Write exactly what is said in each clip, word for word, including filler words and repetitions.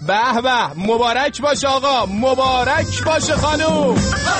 به به، مبارک باشه آقا، مبارک باشه خانوم.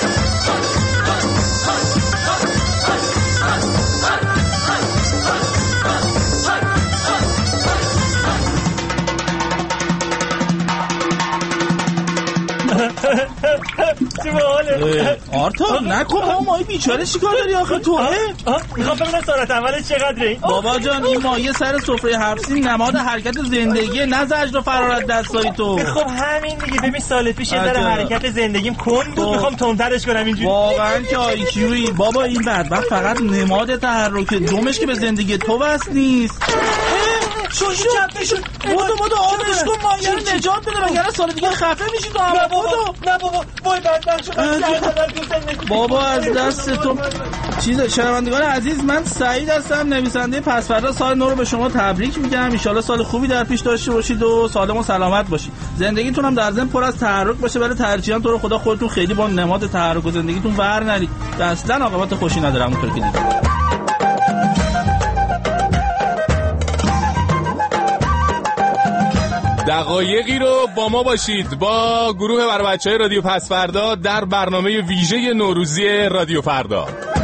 چی باحاله؟ آرتان نکن بابا، ماهی بیچاره چیکار داری آخه تو؟ میخوام ببینم ساعت اولش چقدره. بابا جان این ماهی سر سفره حبسی نماد حرکت زندگی، نه زجر و فرارت دستای تو. خب همین دیگه، ببین سال پیش یه ذره حرکت زندگیم کند بود، میخوام تندترش کنم اینجوری. واقعا که آیکیویی بابا، این بدبخت فقط نماد تحرک دومش که به زندگی تو وصل نیست. شو شو چپشون بودو بودو آبش کن، ماهی رو نجات بده وگرنه سال دیگه خفه میشی تو هم. نه بابا نه بابا، وای بدبخت شدم. بابا از دست تو چیز. شنوندگان عزیز، من سعید هستم، نویسنده پس فردا سال نو رو به شما تبریک میگم. ان شاءالله سال خوبی در پیش داشته باشید و سالم و سلامت باشید. زندگیتون هم در ضمن پر از تحرک باشه، ولی ترجیحاً تو رو خدا خودتون خیلی با نماد تحرک و زندگیتون ور نرید. اصلا عاقبت خوشی نداره اونطور که دیدید. دقایقی رو با ما باشید با گروه برای بچهای رادیو پس فردا در برنامه ویژه نوروزی رادیو فردا.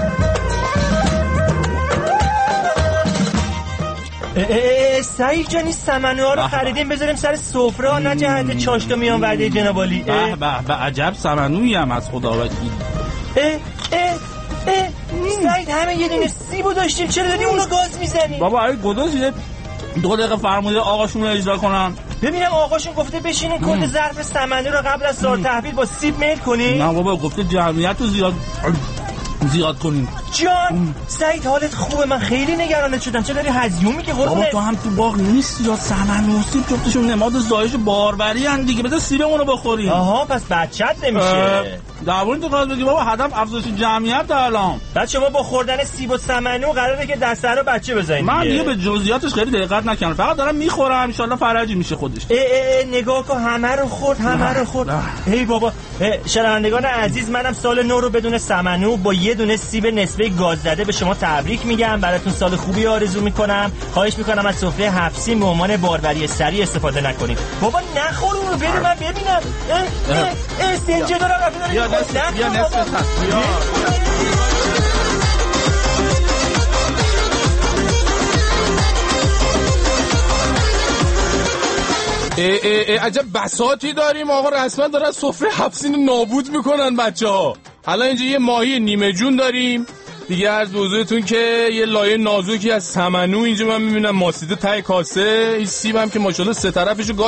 سعید جانی سمنوها رو خریدیم بذاریم سر سفره ها، نه جهت چاشتا میان وعده جنابالی. به به به، عجب سمنویی هم از خدا وکیل. اه اه اه سعید همه یه دونه سیبو داشتیم، چرا داری اونو گاز میزنی؟ بابا اگه گذاشت دو دقیقه فرموده آقاشون رو اجرا کنن. ببینم آقاشون گفته بشینین کل ظرف سمنو رو قبل از سال تحویل با سیب میل کنین. نه بابا گفته جمعیت رو زیاد زیاد کنین. جان سعید حالت خوبه؟ من خیلی نگرانت شدم، چه داری هزیون میگه قربونت؟ بابا تو هم تو باغ نیست یا سمنو و سیب جفتشون نماد زایش باروری ان دیگه، بذار سیبمون رو بخوریم. آها پس بچت نمیشه. درباره تو قضیه بگی بابا، هدف افزایش جمعیت الان. بعد شما با خوردن سیب و سمنو قراره که دست سر بچه بزنید. من دیگه به جزئیاتش خیلی دقت نکردم، فقط دارم میخورم، ان شاءالله فرجی میشه خودش. ای ای ای نگاه کن، همه رو خورد همه رو خورد. ای بابا شنوندگان عزیز، منم سال نو رو بدون سمنو با یه دونه سیب نسبه گاز زده به شما تبریک میگم. براتون سال خوبی آرزو میکنم. خواهش میکنم از سفره حبسی به عنوان باربری سری استفاده نکنید. بابا نخور اون رو، بده من ببینم. اه اه اه سنجه دارم رفت یا نصف یا نصف هست یا ای ای ای عجب بساطی داریم آقا، رسما دارن سفره حبسی نابود میکنن بچه ها. حالا اینجا یه ماهی نیمه جون داریم دیگه. عرض به حضورتون که یه لایه نازکی از سمنو اینجا من میبینم ماسیده ته کاسه. این سیب هم که ماشاءالله سه طرفشو